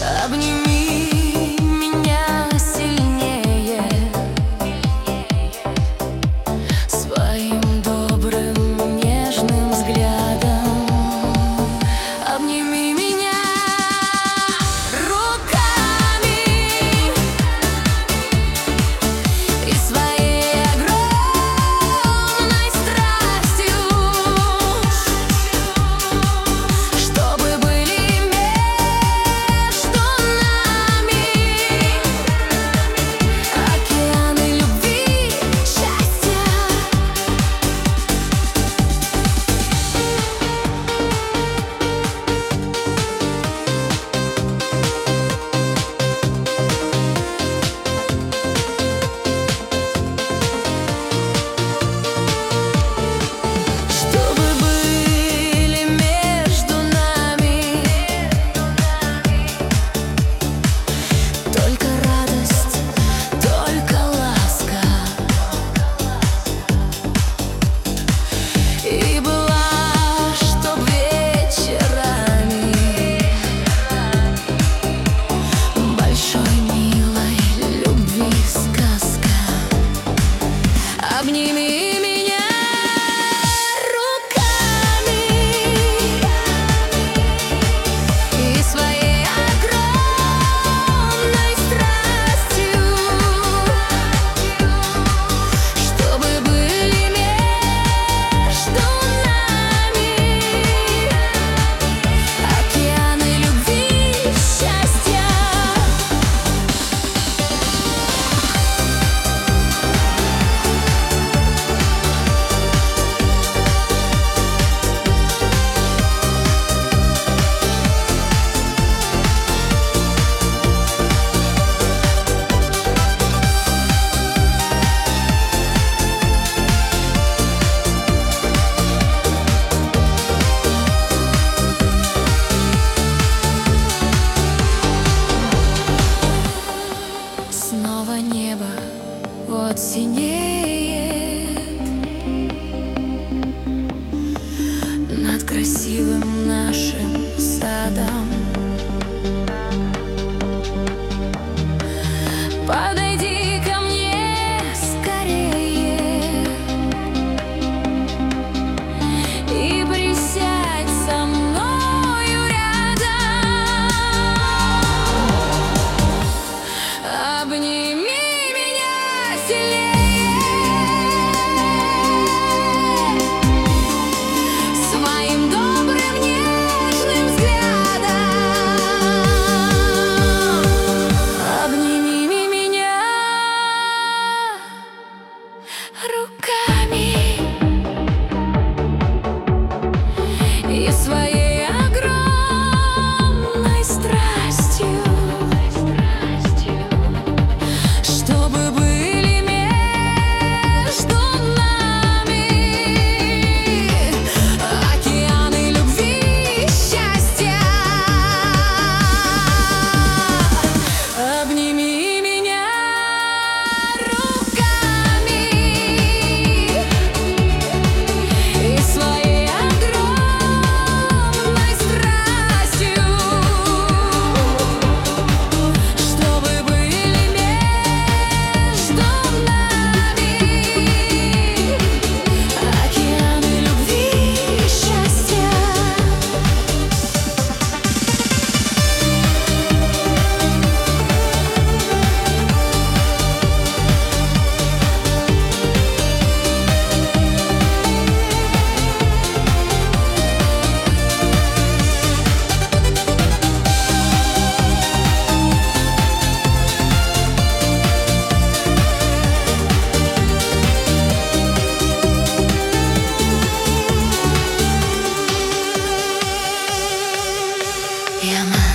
Обними меня сильнее своим добрым нежным взглядом. Обними меня руками и своей огромной страстью, чтобы были между нами океаны любви, счастья. Чтобы были между нами только радость, только ласка. И была, чтоб вечерами большой милой любви сказка. Обними меня руками и своей огромной страстью, чтобы были между нами океаны любви, счастья. Снова небо вот синеет над красивым нашим садом. Подойди ко мне скорее и присядь со мною рядом. Обними меня сильнее своим добрым нежным взглядом. Обними меня руками и своей огромной страстью, чтобы были между нами океаны любви, счастья. Обними меня руками и своей огромной страстью, чтобы были между нами океаны любви, счастья. Я